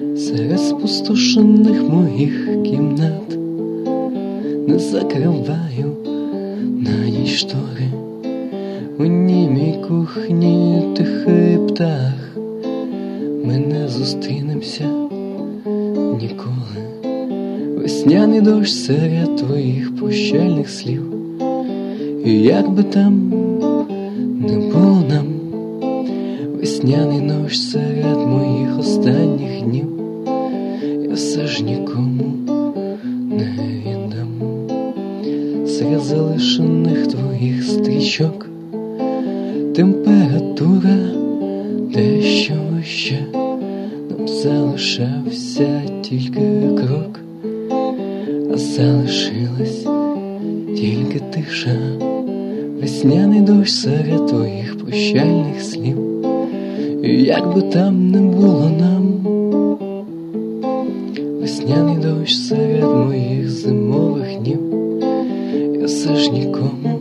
серед спустошених моїх кімнат. Не закриваю на ніч штори, у німій кухні тихий птах. Ми не зустрінемося ніколи. Весняний дощ серед твоїх прощальних слів. І як би там не було нам, весняний дощ серед моїх останніх днів, я все ж нікому не віддам. Серед залишених твоїх стрічок температура дещо вища, нам залишався тільки крок, а залишилась тільки тиша. Весняний дощ серед твоїх прощальних слів. І як би там не було нам, весняний дощ серед моїх зимових днів, я все ж нікому